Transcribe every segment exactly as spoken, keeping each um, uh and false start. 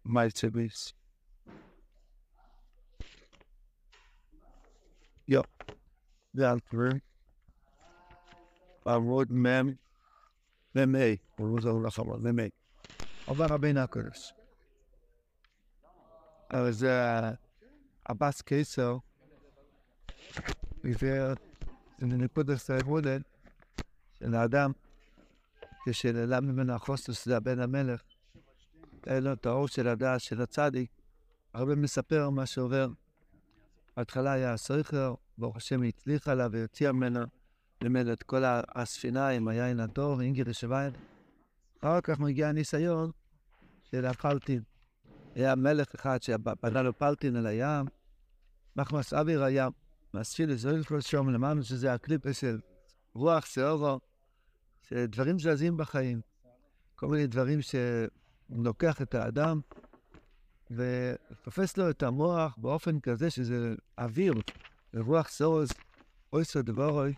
Malzebis. Ja, Weltver. עמוד מם, ממי, הוא לא זהו לך אמר, ממי. עבר רבין הקודש. אז הבאס קיסר, עיוור, זה נקודת סייבודד, של האדם, כשנעלם ממנו החוסוס, זה הבן המלך, אין לו את האור של הדעת של הצדיק, הרבה מספר מה שעובר. בהתחלה היה הסריכר, ברוך השם הצליח עליו ויוציא ממנו, לימד את כל הספינה עם היין הטוב, אינגר שוויין. אחר כך מגיע הניסיון של הפלטין. היה מלך אחד שבנה לו פלטין על הים, מחמס אוויר הים, מהספיל לזוהל כל שום, למענו שזה הקליפה של רוח, סעורו, שדברים זזים בחיים. כל מיני דברים שלוקח את האדם, ותופס לו את המוח באופן כזה שזה אוויר, רוח סעורס, אויסו דבורוי.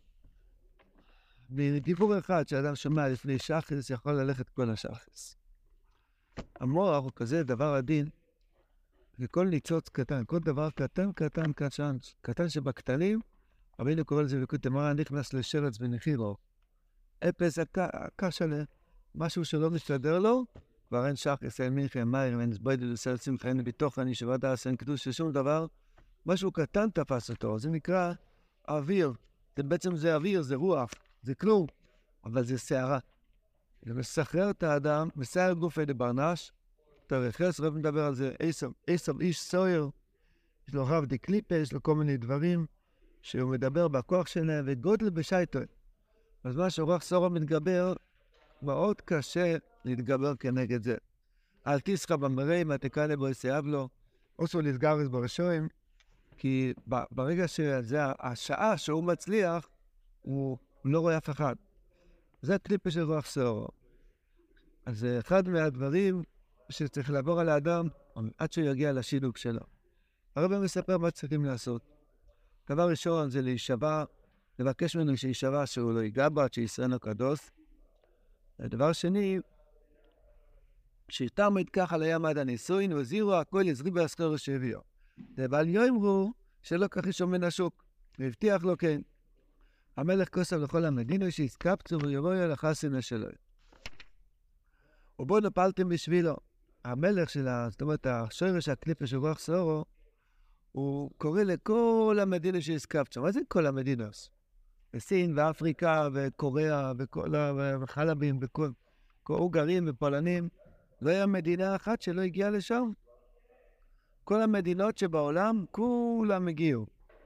מדיבור אחד שאדם שומע לפני שחס, יכול ללכת כל השחס. המוח הוא כזה דבר עדין, וכל ניצוץ קטן, כל דבר קטן, קטן, קטן, קטן שבקטנים, רבינו קורא לזה בקוט אמרה, נכנס לשרץ ונחילו. אפס הקש עליה, משהו שלא משתדר לו, כבר אין שחס, אין מיכה, אין מאיר, אין סבוידל, לסל שמחה, אין ביטוח, אין ישבת דעס, אין קדוש, שום דבר, משהו קטן תפס אותו, זה נקרא אוויר, זה בעצם זה אוויר, זה רוח. זה כלום, אבל זה שערה. זה מסחרר את האדם, מסער גופי לברנש, תרחס, רב מדבר על זה, עשב איש סויר, יש לו רב דקליפה, יש לו כל מיני דברים, שהוא מדבר בכוח שלהם, וגודל בשייטו. אז מה שרוח סורו מתגבר, מאוד קשה להתגבר כנגד זה. אל תסחא במראי, מה תקנה בו יסייב לו, עושו לסגרס ברשויים, כי ברגע שזה השעה שהוא מצליח, הוא הוא לא רואה אף אחד. זה הקליפה של רוח סעורו. אז זה אחד מהדברים שצריך לעבור על האדם עד שהוא יגיע לשילוק שלו. הרב מספר מה צריכים לעשות. דבר ראשון זה להישבע, לבקש ממנו שישבע שהוא לא ייגע בה, שישרנו קדוש. הדבר שני, שיתר מתקח על הים עד הניסוין, וזירו הכל יזרי בהסחר שהביאו. אבל יאמרו שלא כך ישום מן השוק, והבטיח לו כן. המלך כוסף לכל המדינו שהסקפצו ויבואו על החסינה שלו. ובו נפלתם בשבילו. המלך שלה, זאת אומרת, השורש הקליפה של רוח סעורו, הוא קורא לכל המדינו שהסקפצו. מה זה כל המדינות? בסין ואפריקה וקוריאה וכל החלבים וכל אוגרים ופולנים. לא היה מדינה אחת שלא הגיעה לשם. כל המדינות שבעולם, כולם הגיעו.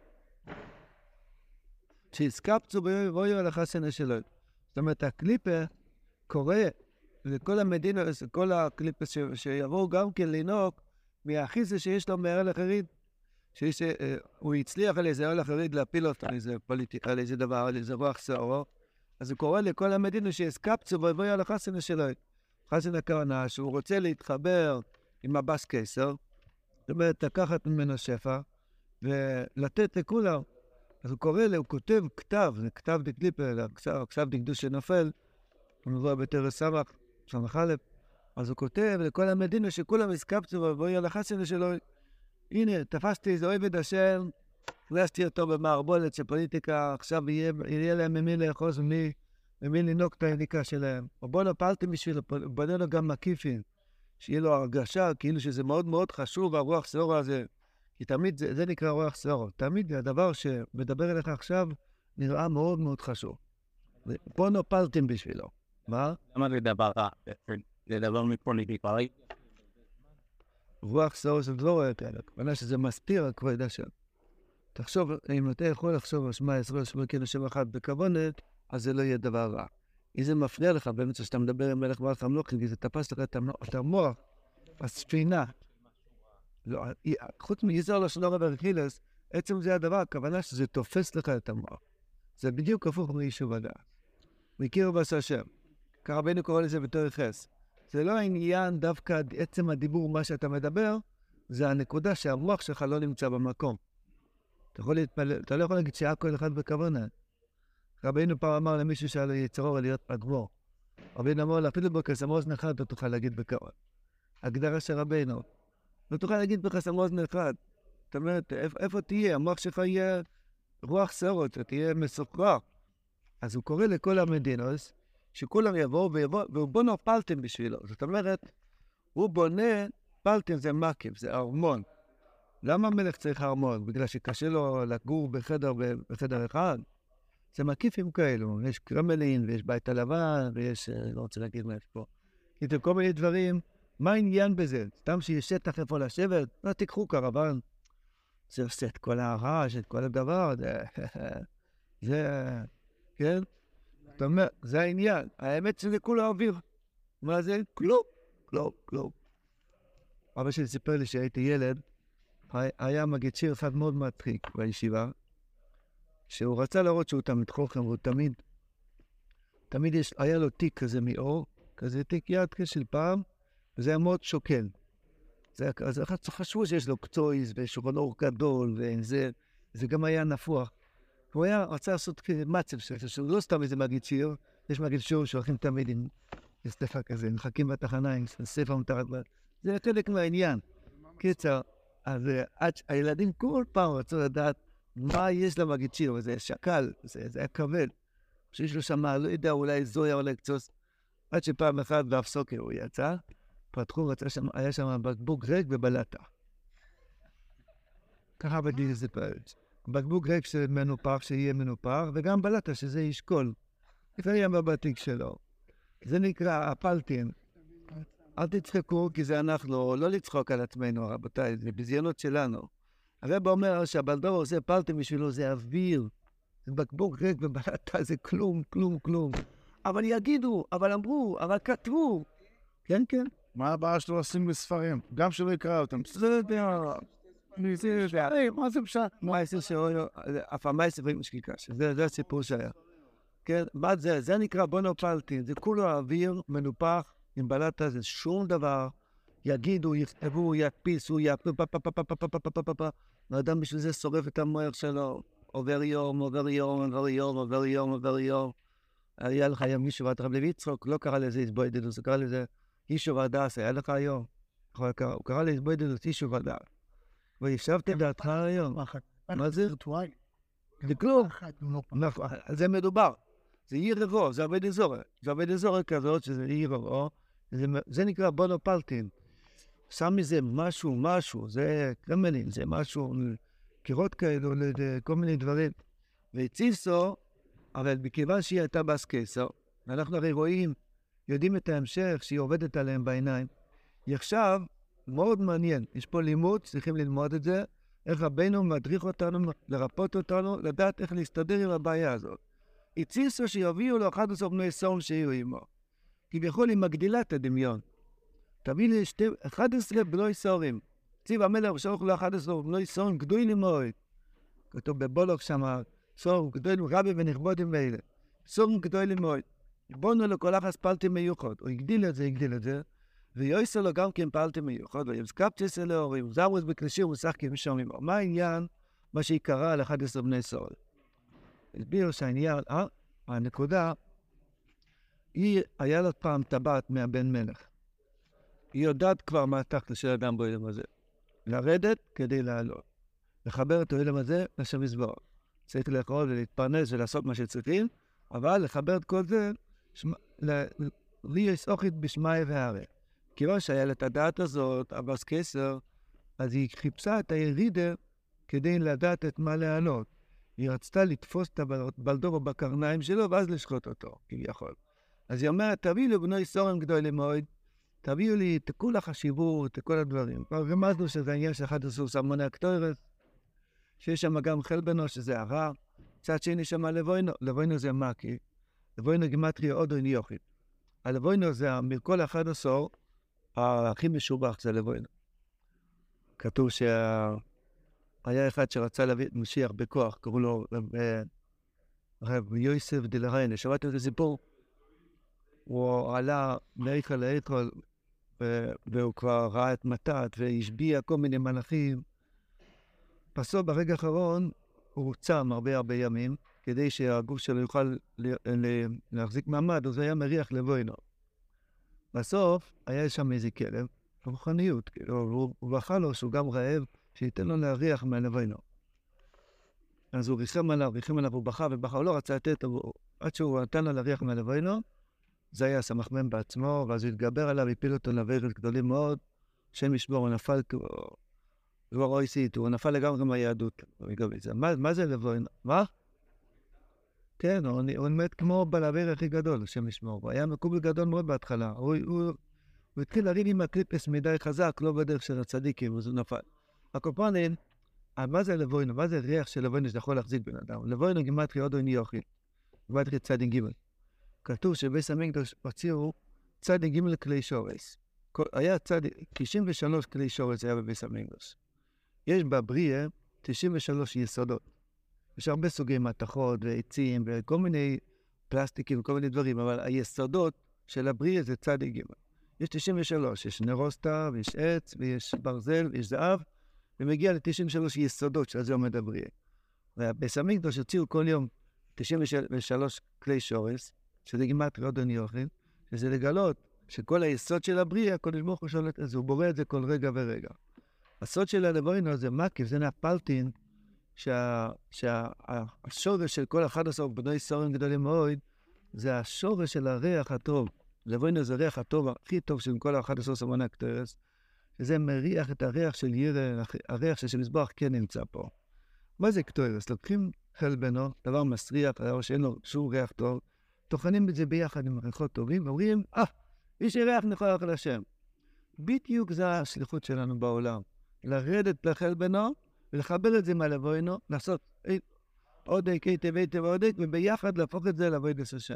שהסקפצו ויבואו על החסינה שלו. זאת אומרת, הקליפה קורא לכל המדינות, כל הקליפה ש... שיבואו גם כן לנהוג מהאחיזה שיש לו מהרל החריד, שהוא הצליח על איזה הרל החריד להפיל אותו, על איזה פוליטיקה, על איזה דבר, על איזה רוח סעורו, אז הוא קורא לכל המדינות שהסקפצו ויבואו על החסינה שלו. חסינה הכוונה שהוא רוצה להתחבר עם הבאס קיסר, זאת אומרת, לקחת ממנו שפע, ולתת לכולם. אז הוא קורא לו, הוא כותב כתב, זה כתב דקליפה, כתב דקדוש שנופל, הוא מבוא בתרס סמך, סמך א', אז הוא כותב לכל המדינה שכולם הסקפצו ובואי על החסינה שלו, הנה, תפסתי איזה עובד השם, הכנסתי אותו במערבולת של פוליטיקה, עכשיו יהיה, יהיה להם ממי לאחוז ומי, ממי לנוק את העניקה שלהם. או בוא נפלתי בשבילו, בנה לו גם מקיפים, שיהיה לו הרגשה, כאילו שזה מאוד מאוד חשוב, הרוח סעורו הזה, כי תמיד זה, זה נקרא רוח סעורו. תמיד הדבר שמדבר אליך עכשיו נראה מאוד מאוד חשוב. פה נפלתם בשבילו. מה? למה זה דבר רע? זה דבר מפוליטיקאי? רוח סעורו זה לא רואה כאלה. כמובן שזה מסתיר הכבודה שם. תחשוב, אם אתה יכול לחשוב על שמע ישראל שמע כן השם אחד בכוונת, אז זה לא יהיה דבר רע. אם זה מפריע לך באמצע שאתה מדבר עם מלך מלך המלוכים, כי זה תפס לך את המוח, הספינה. לא, חוץ מיזר לשנור והרכילס, עצם זה הדבר, הכוונה שזה תופס לך את המוח. זה בדיוק הפוך מיישוב הדעת. מכיר בעשה השם. כרבנו קורא לזה בתור חס. זה לא העניין דווקא עצם הדיבור, מה שאתה מדבר, זה הנקודה שהמוח שלך לא נמצא במקום. אתה, יכול להתפלל, אתה לא יכול להגיד שהיה כל אחד בכוונה. רבינו פעם אמר למישהו שהיה לו יצרור להיות פגבור. רבינו אמר לה, אפילו בקסמוז נחת, אתה תוכל להגיד בכוונה. הגדרה של רבינו. לא תוכל להגיד בחסם אוזן אחד. זאת אומרת, איפה, איפה תהיה? המוח שלך יהיה רוח סערות, תהיה מסוכרח. אז הוא קורא לכל המדינוס, שכולם יבואו ויבואו, והוא בונה פלטים בשבילו. זאת אומרת, הוא בונה, פלטים זה מקיף, זה ארמון. למה המלך צריך ארמון? בגלל שקשה לו לגור בחדר, בחדר אחד? זה מקיפים כאלו, יש קרמלין, ויש בית הלבן, ויש, לא רוצה להגיד מה יש פה. כי זה כל מיני דברים, מה העניין בזה? סתם שיש שטח איפה לשבת? לא, תיקחו קרוון. זה עושה את כל הרעש, את כל הדבר, זה, זה, כן? זאת אומרת, זה העניין. האמת שזה כולו אוויר. מה זה? כלום, כלום, כלום. אבא שלי סיפר לי שהייתי ילד, היה מגיד שיר אחד מאוד מצחיק בישיבה, שהוא רצה להראות שהוא תמיד חוכם, והוא תמיד, תמיד יש, היה לו תיק כזה מאור, כזה תיק יד של פעם, וזה היה מאוד שוקל. זה, אז אחד חשבו שיש לו קצויז ושולחן אור גדול, וזה זה גם היה נפוח. הוא היה, רצה לעשות מצב שהוא לא סתם איזה מגיד שיר, יש מגיד שיר שהולכים תמיד עם ספר כזה, מחכים בתחנה עם ספר מתחת, זה חלק מהעניין. קיצר, אז הילדים כל פעם רצו לדעת מה יש למגיד שיר, וזה שקל, זה, זה היה כבד. שיש לו שם, לא יודע, אולי זויה או לקצוס, עד שפעם אחת באפסוקר הוא יצא, פתחו, רצה שם, היה שם בקבוק ריק ובלטה. ככה בדיוק זה פרץ. בקבוק ריק שמנופח, שיהיה מנופח, וגם בלטה, שזה ישקול. זה היה בבתיק שלו. זה נקרא הפלטין. אל תצחקו, כי זה אנחנו, לא לצחוק על עצמנו, רבותיי, זה בזיינות שלנו. הרב אומר שהבלדור עושה פלטין בשבילו, זה אוויר. זה בקבוק ריק ובלטה, זה כלום, כלום, כלום. אבל יגידו, אבל אמרו, אבל כתבו. כן, כן. מה הבעיה שלו לשים בספרים? גם שלא יקרא אותם. זה יודע... זה יודע... מה זה פשוט? מה העשר שאויו? אף פעם ספרים משקיקה, זה הסיפור שהיה. כן, מה זה? זה נקרא בונופלטין. זה כולו אוויר מנופח עם בלטה, זה שום דבר. יגידו, יכתבו, ידפיסו, יפנו, פה, פה, פה, פה, פה, פה, פה, פה, פה, פה. האדם בשביל זה שורף את המוח שלו. עובר יום, עובר יום, עובר יום, עובר יום, עובר יום. היה לך היום מישהו ואת רב לוי יצחק, לא קרא לזה הסבוידדוס, הוא קרא לזה אישו ודס, היה לך היום. הוא קרא לזה הסבוידדוס, אישו ודס. וישבתם דעתך היום. מה זה? זה כלום. זה מדובר. זה עיר רבו, זה עובד אזור. זה עובד אזור כזאת שזה עיר רבו. זה נקרא בונופלטין. שם מזה משהו, משהו, זה קרמלין, זה משהו, קירות כאלו, כל מיני דברים. והציסו, אבל מכיוון שהיא הייתה בסקסר, ואנחנו הרי רואים, יודעים את ההמשך שהיא עובדת עליהם בעיניים. היא עכשיו מאוד מעניין, יש פה לימוד, צריכים ללמוד את זה, איך רבינו מדריך אותנו, לרפות אותנו, לדעת איך להסתדר עם הבעיה הזאת. הציסו שיביאו לו אחד עשר בני סורם שיהיו עמו. כביכול היא מגדילה את הדמיון. תביא לי שתי, אחד עשר בני סורים. ציב המלך ושלח לו אחד עשר בני סורים גדולים מאוד. כתוב בבולוק שם, סורם גדולים, רבי ונכבודים ואלה. סורם גדולים מאוד. בונו לו כל אחת פלטים מיוחד. הוא הגדיל את זה, הגדיל את זה. ויועסו לו גם כן פלטים מיוחד. וימסקפצ'ס אלו, וימזרוס בקלשיר ומשחקים שם עמו. מה העניין? מה שהיא קראה על אחד עשר בני סורים. הסבירו שהעניין, אה? הנקודה, היא, היה לה פעם טבעת מהבן מלך. היא יודעת כבר מה התחת של אדם בעולם הזה. לרדת כדי לעלות. לחבר את העולם הזה לשם יסבור. צריך לאכול ולהתפרנס ולעשות מה שצריכים, אבל לחבר את כל זה, לי יש אוכית בשמי והרי. כיוון שהיה לה את הדעת הזאת, אבס קסר, אז היא חיפשה את הירידה כדי לדעת את מה לעלות. היא רצתה לתפוס את הבלדור בקרניים שלו, ואז לשחוט אותו, כביכול. אז היא אומרת, תביאו לי בני סורם גדולים מאוד, תביאו לי את כל החשיבות, את כל הדברים. כבר רמזנו שזה העניין של אחד הסוס המוני הקטורס, שיש שם גם חלבנו, שזה הרע. צד שני שם לבוינו, לבוינו זה מקי, לבוינו גימטריה עוד אין יוכית. הלבוינו זה מכל אחד עשור, הכי משובח זה לבוינו. כתוב שהיה אחד שרצה להביא את משיח בכוח, קראו לו רב יוסף דלריינה, שמעתם את הסיפור? הוא עלה לאיכל לאיכל, והוא כבר ראה את מתת, והשביע כל מיני מלאכים. בסוף, ברגע האחרון, הוא צם הרבה הרבה ימים, כדי שהגוף שלו יוכל להחזיק מעמד, אז היה מריח לבוינו. בסוף, היה שם איזה כלב, רוחניות, כאילו, הוא, הוא בכה לו שהוא גם רעב, שייתן לו להריח מהלווינו. אז הוא ריחם עליו, ריחם עליו, הוא בכה ובכה, הוא לא רצה לתת, הוא, עד שהוא נתן לו להריח מהלווינו, זה היה סמ"ם בעצמו, ואז הוא התגבר עליו, הפיל אותו לעבירות גדולים מאוד, שם ישבור, הוא נפל, הוא לא רואה איסית, הוא נפל לגמרי מהיהדות. מה, מה זה לבוינו? מה? כן, הוא, הוא מת כמו בלעבר הכי גדול, השם ישמור. הוא היה מקובל גדול מאוד בהתחלה. הוא, הוא, הוא התחיל להריד עם הקליפס מדי חזק, לא בדרך של הצדיקים, אז הוא נפל. הקופונים, מה זה לבוינו? מה זה ריח של לבוינו שאתה יכול להחזיק בן אדם? לבוינו גימטרי עוד איני אוכל. גימטרי צדין ג'. כתוב שבייס המקדש הוציאו צדין ג' כלי שורש. היה צדין, תשעים ושלוש כלי שורש היה בבייס המקדש. יש בבריאה תשעים ושלוש יסודות. יש הרבה סוגי מתכות ועצים וכל מיני פלסטיקים וכל מיני דברים, אבל היסודות של הבריאה זה צדיק ג'. יש תשעים ושלוש, יש נרוסטה ויש עץ ויש ברזל ויש זהב, ומגיע ל-תשעים ושלוש יסודות שעל זה עומד הבריאה. ובייס המקדש הוציאו כל יום תשעים ושלוש כלי שורש, שזה גימטרי עוד איני אוכל, שזה לגלות שכל היסוד של הבריאה, הקדוש ברוך הוא שולט, אז הוא בורא את זה כל רגע ורגע. הסוד של הלבוינו זה מקיף, זה נפלטין, שהשורש של כל אחד עשר בני סורים גדולים מאוד, זה השורש של הריח הטוב. לבוינו זה הריח הטוב הכי טוב של כל אחד עשר סמוני הקטרס, שזה מריח את הריח של ירא, הריח של מזבח כן נמצא פה. מה זה קטרס? לוקחים חלבנו, דבר מסריח, דבר שאין לו שום ריח טוב, טוחנים את זה ביחד עם ריחות טובים, ואומרים, אה, יש ריח נכוח לשם. בדיוק זה השליחות שלנו בעולם. לרדת לחלבנו, ולחבר את זה מהלבוינו, לעשות עוד איקי טבעי טבע עוד אik, וביחד להפוך את זה לעבודת השם.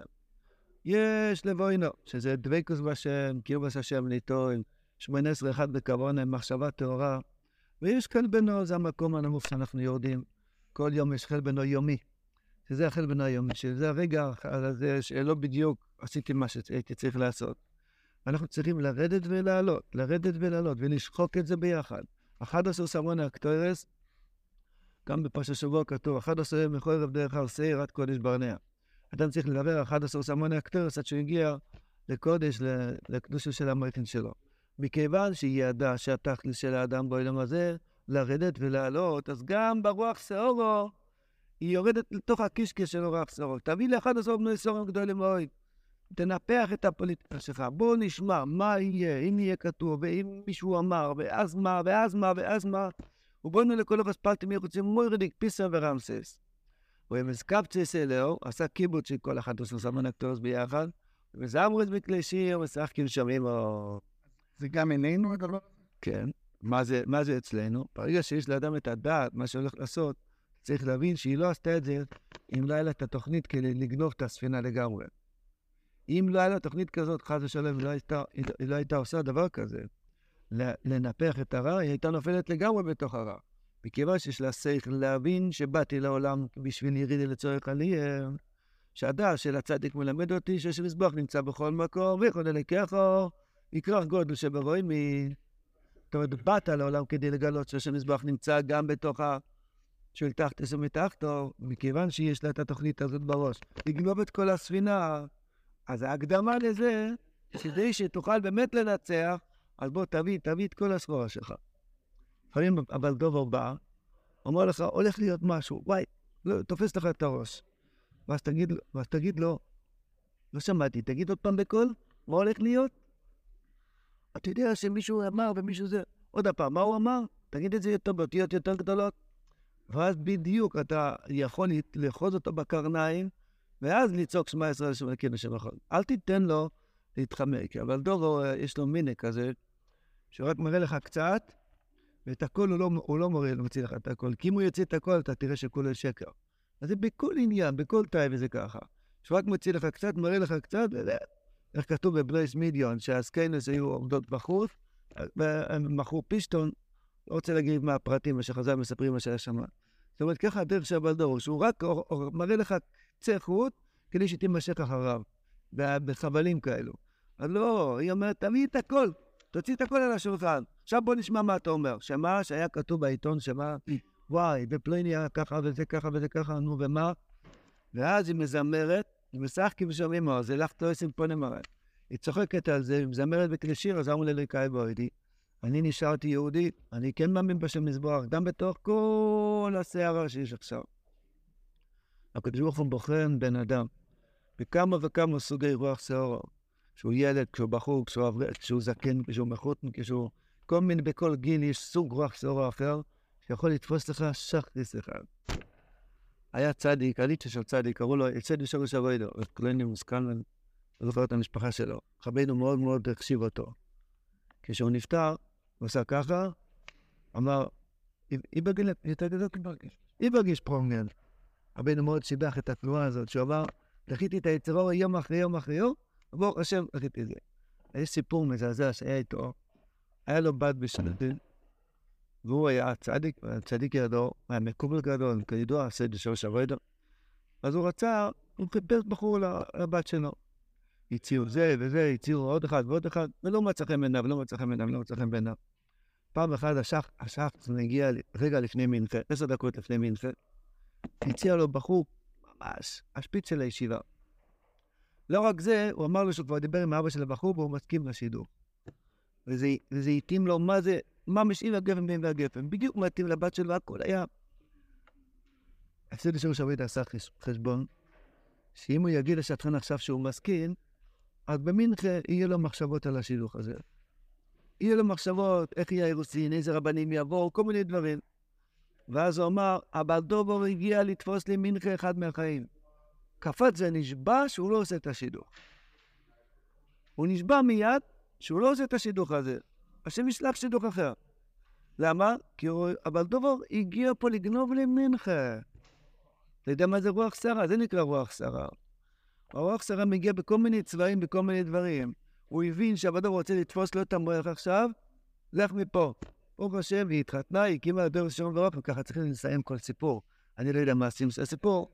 יש לבוינו, שזה דבקות בשם, קירבס השם ניטו, עם שמונה עשרה אחד בכוונה, עם מחשבה טהורה, ויש חלבנו, זה המקום הנמוך שאנחנו יורדים. כל יום יש חלבנו יומי, שזה החלבנו היומי, שזה הרגע הזה שלא בדיוק עשיתי מה שהייתי צריך לעשות. אנחנו צריכים לרדת ולעלות, לרדת ולעלות, ולשחוק את זה ביחד. אחד עשר סמוני הקטרס, גם בפרשת השבוע כתוב, אחד עשר מחורב דרך הר שעיר עד קודש ברנע. אדם צריך לדבר אחד עשר סמוני הקטרס עד שהוא הגיע לקודש, לקדושה של המלכין שלו. מכיוון שהיא ידעה שהתכלס של האדם בעולם הזה, לרדת ולעלות, אז גם ברוח שעורו, היא יורדת לתוך הקישקש של רוח שעורו. תביא לאחד עשר בני סורים גדולים מאוד. תנפח את הפוליטיקה שלך. בוא נשמע מה יהיה, אם יהיה כתוב, ואם מישהו אמר, ואז מה, ואז מה, ואז מה. ובואנו לכל הפספלטים יחוצים מוירדיק, פיסה ורמסס. ואמס קפצס אלאו, עשה קיבוץ של כל אחד עושה סמון הקטורס ביחד, וזמרס בכלי שיר, משחקים שומעים או... זה גם איננו הדבר? כן. מה זה, מה זה אצלנו? ברגע שיש לאדם את הדעת, מה שהולך לעשות, צריך להבין שהיא לא עשתה את זה, אם לא היה לה את התוכנית כדי לגנוב את הספינה לגמרי. אם לא היה לה תוכנית כזאת, חס ושלום, היא לא הייתה, היא לא הייתה עושה דבר כזה, לנפח את הרע, היא הייתה נופלת לגמרי בתוך הרע. מכיוון שיש לה שכל להבין שבאתי לעולם בשביל ירידי לצורך עלייה, שהדעת של הצדיק מלמד אותי שיש מזבח נמצא בכל מקום, ויכול לקחו, יקרח גודל שברואים מ... זאת אומרת, באת לעולם כדי לגלות שיש מזבח נמצא גם בתוך ה... של תחתס ומתחתו, מכיוון שיש לה את התוכנית הזאת בראש. לגנוב את כל הספינה, אז ההקדמה לזה, כדי שתוכל באמת לנצח, אז בוא תביא, תביא את כל הסחורה שלך. לפעמים אבל דובר בא, אומר לך, הולך להיות משהו, וואי, לא, תופס לך את הראש. ואז תגיד, ואז תגיד לו, לא שמעתי, תגיד עוד פעם בקול, מה הולך להיות? אתה יודע שמישהו אמר ומישהו זה, עוד הפעם, מה הוא אמר? תגיד את זה יותר באותיות יותר גדולות. ואז בדיוק אתה יכול לחוז אותו בקרניים, ואז לצעוק שמע ישראל שמלכים בשם אחד. אל תיתן לו להתחמק, אבל דורו יש לו מיני כזה, שרק מראה לך קצת, ואת הכל הוא לא, הוא לא מראה, לא מציא לך את הכל. כי אם הוא יוציא את הכל, אתה תראה שכולל שקר. אז זה בכל עניין, בכל תאי וזה ככה. שרק מציא לך קצת, מראה לך קצת, איך כתוב בבלייס מידיון, שהסקיינס היו עומדות בחוץ, והם מכרו פישטון, לא רוצה להגיד מה הפרטים, מה שחז"ל מספרים מה שהיה שם. זאת אומרת, ככה הדרך של הבלדור, שהוא רק מראה לך קצה חוט, כדי שתימשך אחריו, בחבלים כאלו. אז לא, היא אומרת, תביא את הכל, תוציא את הכל על השולחן. עכשיו בוא נשמע מה אתה אומר. שמה שהיה כתוב בעיתון, שמה, וואי, בפלוני היה ככה וזה ככה וזה ככה, נו ומה. ואז היא מזמרת, היא משחקים ושומעים מה, זה לך תועסים פה נמרת. היא צוחקת על זה, היא מזמרת בכלי שיר, אז אמרו לליקאי בוידי. אני נשארתי יהודי, אני כן מאמין בשם מזבח, גם בתוך כל הסערה שיש עכשיו. הקדוש ברוך הוא בוחן בן אדם, בכמה וכמה סוגי רוח שערה, כשהוא ילד, כשהוא בחור, כשהוא, כשהוא זקן, כשהוא מחותן, כשהוא... כל מיני, בכל גיל יש סוג רוח שערה אחר, שיכול לתפוס לך שחריס אחד. היה צדיק, הליטה של צדיק, קראו לו יצד ישורש אבוידו, כלני מוסכן, אני לא זוכר את המשפחה שלו. רבינו מאוד מאוד החשיב אותו. כשהוא נפטר, הוא עשה ככה, אמר, איבגיל, איבגיש פרונגן. רבינו מאוד שיבח את התנועה הזאת, שהוא אמר, דחיתי את היצרו יום אחרי יום אחרי יום, וברוך השם, דחיתי את זה. יש סיפור מזעזע שהיה איתו, היה לו בת בשנתין, והוא היה צדיק, צדיק ידו, היה מקובל גדול, כידוע, עשה את שורש אבוידו. אז הוא רצה, הוא חיפש בחור לבת שלו. הציעו זה וזה, הציעו עוד אחד ועוד אחד, ולא מצא חן בעיניו, לא מצא חן בעיניו, לא מצא חן בעיניו. פעם אחת השח, השחץ הגיע רגע לפני מנחה, עשר דקות לפני מנחה, הציע לו בחור ממש, השפיץ של הישיבה. לא רק זה, הוא אמר לו שהוא כבר דיבר עם האבא של הבחור, והוא מסכים לשידור. וזה, וזה התאים לו מה זה, מה משאיר הגפן בין והגפן. בדיוק מתאים לבת שלו, הכל היה. עשיתי שורש אבוידו עשה חשבון, שאם הוא יגיד לשטחן עכשיו שהוא מסכים, אז במנחה יהיה לו מחשבות על השידוך הזה. יהיה לו מחשבות, איך יהיה אירוסין, איזה רבנים יבואו, כל מיני דברים. ואז הוא אמר, אבל דובור הגיע לתפוס לי מנחה אחד מהחיים. קפץ זה נשבע שהוא לא עושה את השידוך. הוא נשבע מיד שהוא לא עושה את השידוך הזה. השם ישלח שידוך אחר. למה? כי הוא, אבל דובור הגיע פה לגנוב לי מנחה. אתה יודע מה זה רוח שרה? זה נקרא רוח שרה. הרוח שרה מגיע בכל מיני צבעים, בכל מיני דברים. הוא הבין שהבדור רוצה לתפוס לו את המוח עכשיו, לך מפה. ברוך השם, היא התחתנה, היא הקימה לדור שלום ורוח, וככה צריכים לסיים כל סיפור. אני לא יודע מה עושים הסיפור.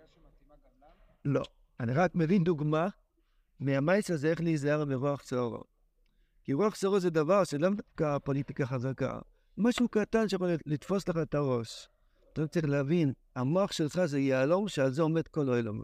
לא. אני רק מבין דוגמה מהמייס הזה איך להיזהר ברוח שרה. כי רוח שרה זה דבר שלא דווקא פוליטיקה חזקה. משהו קטן שיכול לתפוס לך את הראש. אתה צריך להבין, המוח שלך זה יעלום שעל זה עומד כל העולם.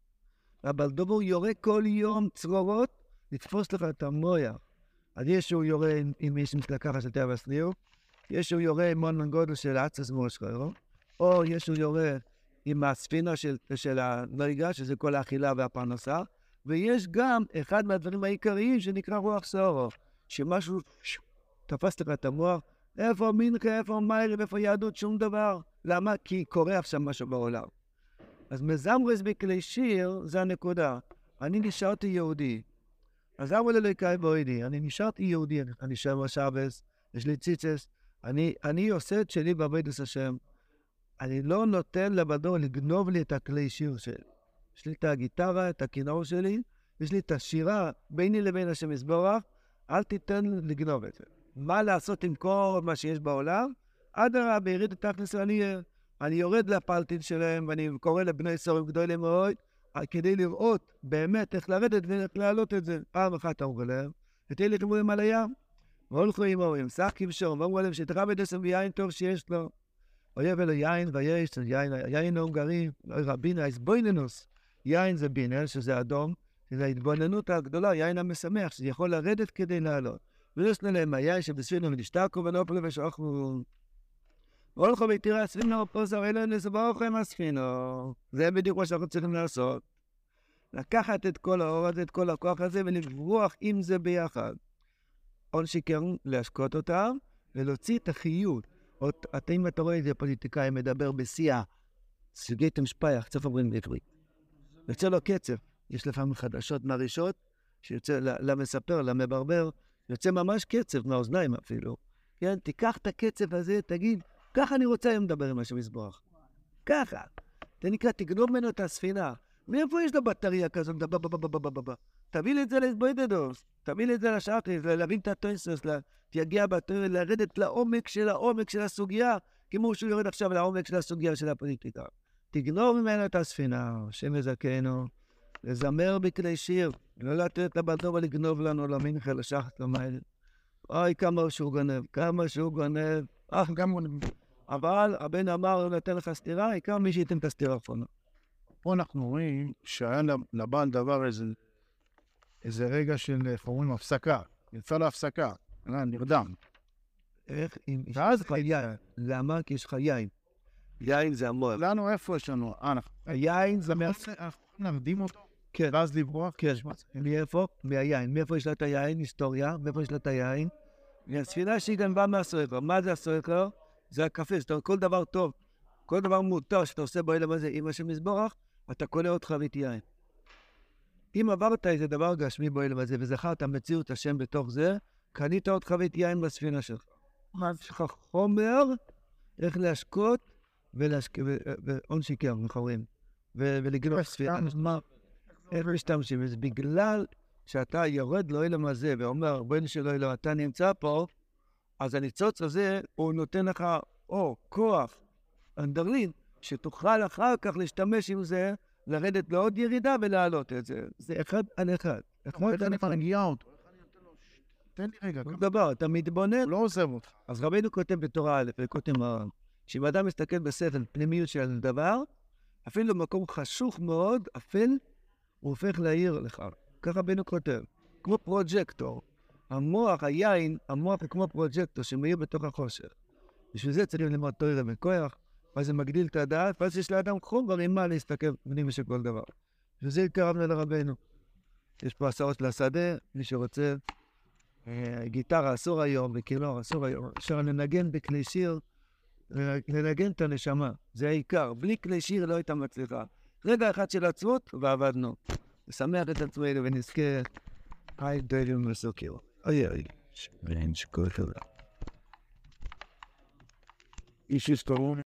אבל דובור יורה כל יום צרורות לתפוס לך את המויה. אז יש שהוא יורה עם איש מתלקחה של תאווה סליו, יש שהוא יורה עם מון גודל של עצס מושחרו, או יש שהוא יורה עם הספינה של, של הנריגה, שזה כל האכילה והפרנסה, ויש גם אחד מהדברים העיקריים שנקרא רוח שרה, שמשהו ש... תפס לך את המוח, איפה מנחה, איפה מיירי, איפה יהדות, שום דבר. למה? כי קורה עכשיו משהו בעולם. אז מזמרס בכלי שיר, זה הנקודה. אני נשארתי יהודי. אז אבו לליקאי בוידי, אני נשארתי יהודי, אני שומר שבס, יש לי ציצס, אני, אני עושה את שלי בעבודת השם. אני לא נותן לבדור לגנוב לי את הכלי שיר שלי. יש לי את הגיטרה, את הכינור שלי, יש לי את השירה ביני לבין השם יזברך, אל תיתן לגנוב את זה. מה לעשות עם כל מה שיש בעולם? אדרבה, ביריד את הכנס אני, אני יורד לפלטין שלהם, ואני קורא לבני סורים גדולים מאוד, כדי לראות באמת איך לרדת ואיך להעלות את זה. פעם אחת אורו להם, ותהיה לי חיבורים על הים, והולכו עמו, עם שחקים שום, ואומרו להם שתרבה דסם ויין טוב שיש לו. אויב אלו יין ויש, יין, יין ההונגרי, רבינה, אז בויננוס. יין זה בינה, שזה אדום, שזה ההתבוננות הגדולה, יין המשמח, שזה יכול לרדת כדי לעלות. ויש להם היין שבספינו ונשתקו ונופלו ושאוכלו. והולכו ביתירה הספינו, פוסר אלו נסבוכו עם הספינו. זה בדיוק מה שאנחנו צריכים לעשות. לקחת את כל האור הזה, את כל הכוח הזה, ולברוח עם זה ביחד. עוד שיקרן, להשקות אותם, ולהוציא את החיות. אם אתה רואה איזה פוליטיקאי מדבר בשיאה, סוגייתם שפייח, צוף אומרים בעברית. יוצא לו קצב. יש לפעמים חדשות מרישות, שיוצא למספר, למברבר, יוצא ממש קצב מהאוזניים אפילו. כן, תיקח את הקצב הזה, תגיד, ככה אני רוצה היום לדבר עם השם יזברך. ככה. זה נקרא, תגנוב ממנו את הספינה. מאיפה יש לו בטריה כזאת? תביא לי את זה להסבוידדוס. תביא לי את זה לשחריס, להבין את הטויסוס, תגיע בטריה, לרדת לעומק של העומק של הסוגיה, כמו שהוא יורד עכשיו לעומק של הסוגיה של הפוליטיקה. תגנוב ממנו את הספינה, השם יזכנו, לזמר בכלי שיר, לא לתת לבטור ולגנוב לנו למנחה, לשחת למייל. אוי, כמה שהוא גונב, כמה שהוא גונב. אך, גם גונב. אבל הבן אמר, נתן לך סתירה, העיקר מי שייתן את הסתירה פונה. פה אנחנו רואים שהיה לבעל דבר איזה, איזה רגע של, איך אומרים, הפסקה. יצא להפסקה, נרדם. איך אם יש ואז לך יין? למה? כי יש לך יין. יין זה המוח. לנו איפה יש לנו? אה, אנחנו היין זה מה... אנחנו יכולים להרדים אותו, כן, ואז לברוח? כן. מאיפה? מהיין. מאיפה יש לה את היין? היסטוריה. מאיפה יש לה את היין? מהספינה שהיא גנבה מהסוער. מה זה הסוער? זה הקפה. זאת אומרת, כל דבר טוב, כל דבר מותר שאתה עושה בעולם הזה עם השם מזבורך, אתה קונה עוד חבית יין. אם עברת איזה דבר גשמי בעולם הזה וזכרת מציאות השם בתוך זה, קנית עוד חבית יין בספינה שלך. יש לך חומר איך להשקות והון שיקר, מחברים, ולגנוב ספינה. איך משתמשים? וזה בגלל שאתה יורד לעולם הזה ואומר, בן של אלוהים, אתה נמצא פה, אז הניצוץ הזה הוא נותן לך, או, כוח, אנדרלין, שתוכל אחר כך להשתמש עם זה, לרדת לעוד ירידה ולהעלות את זה. זה אחד על אחד. איך אני מרגיע אותו? תן לי רגע. כל דבר, אתה מתבונן. הוא לא עוזב אותך. אז רבינו כותב בתורה א' וכותב מרן, שאם אדם מסתכל בספר פנימיות של דבר, אפילו במקום חשוך מאוד, אפל, הוא הופך להעיר לך. ככה רבינו כותב, כמו פרוג'קטור. המוח, היין, המוח הוא כמו פרוג'קטור שמאיר בתוך החושך. בשביל זה צריך ללמוד תורה וכוח, ואז זה מגדיל את הדעת, ואז יש לאדם חומר עם מה להסתכל פנימי של כל דבר. בשביל זה התקרבנו לרבנו. יש פה הסעות לשדה, מי שרוצה. גיטרה אסור היום, וכינור אסור היום. אפשר לנגן בכלי שיר, לנגן את הנשמה. זה העיקר. בלי כלי שיר לא הייתה מצליחה. רגע אחד של עצמות, ועבדנו. לשמח את עצמנו ונזכה. היי, דיילים וסוקר. אוי אוי. ואין שכל חברה. איש יסתרון.